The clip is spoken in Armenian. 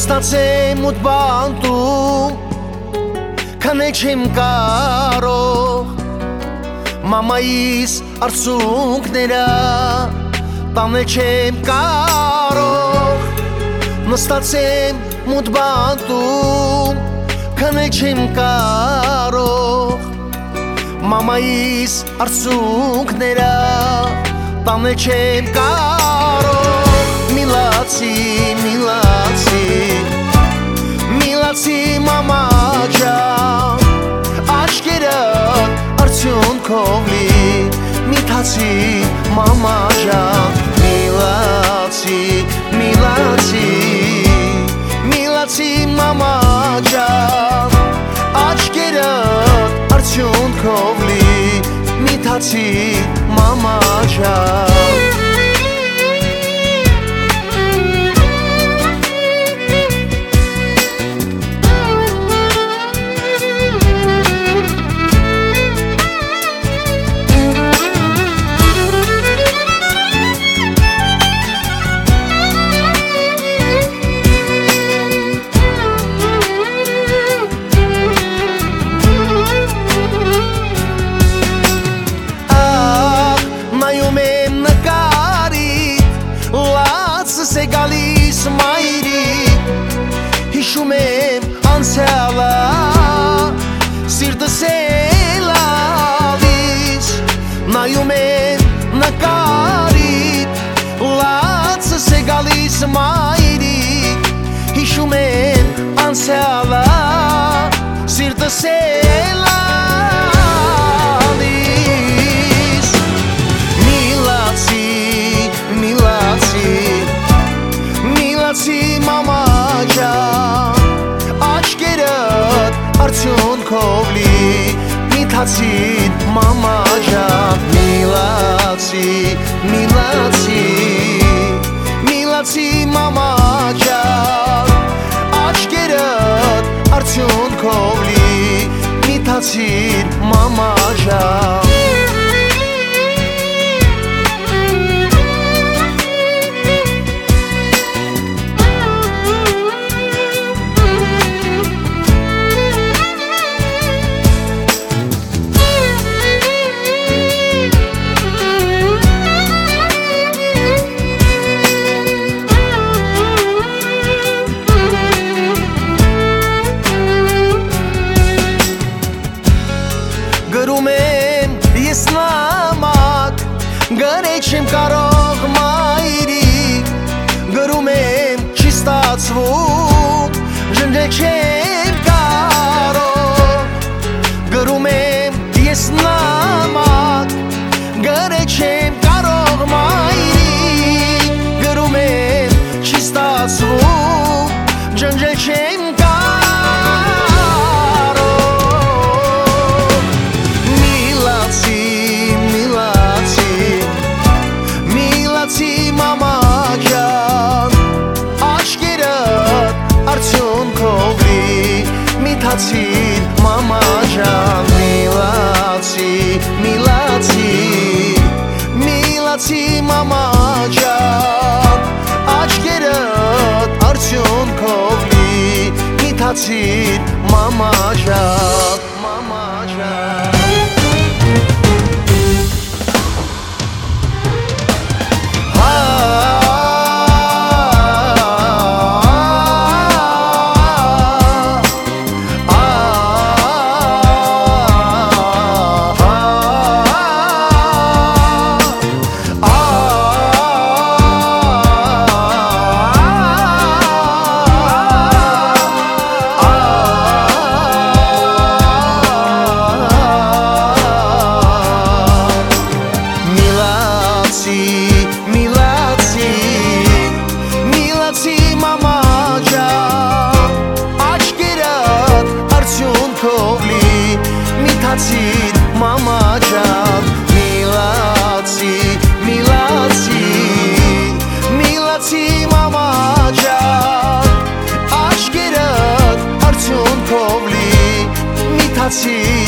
Նստացեմ ութ բանտում քնել չեմ կարող Մամայիս արցունքները տանել չեմ կարող Նստացեմ ութ բանտում քնել չեմ կարող Մամայիս արցունքները տանել չեմ կարող Միլացի, միլացի, միլացի մամա ջան Աչքերդ արդյունքով լի միթացի մամա ջան Միլացի, միլացի, միլացի մամա ջան Աչքերդ արդյունքով լի միթացի մամա ջան Է գալիս մայրիկ Հիշում եմ անցյալը Սիրտս է լալիս Նայում եմ նկարիդ Լացս է գալիս մայրիկ Հիշում եմ անցյալը Սիրտս է լալիս Միլացի, միլացի Միլացի մամա ջան Աչքերդ արդյունքով լի միթացին մամա ջան Միլացի, միլացի, միլացի մամա ջան Աչքերդ արդյունքով լի միթացին մամա ջան Գրում եմ ես նամակ Գրել չեմ կարող մայրիկ Գրում եմ չի ստացվում Ժնջել չեմ կարող Գրում եմ ես նամակ Գրել չեմ կարող մայրիկ Գրում եմ չի ստացվում Ժնջել չեմ Մամա ջան Աչքերդ արդյունքով լի միթացին մամա ջան Միլացի, միլացի, միլացի մամա ջան Աչքերդ արդյունքով լի միթացին մամա ջան Մամա ջան Մամա ջան միլացի, միլացի, միլացի մամա ջան Աչքերդ արդյունքով լի միթացի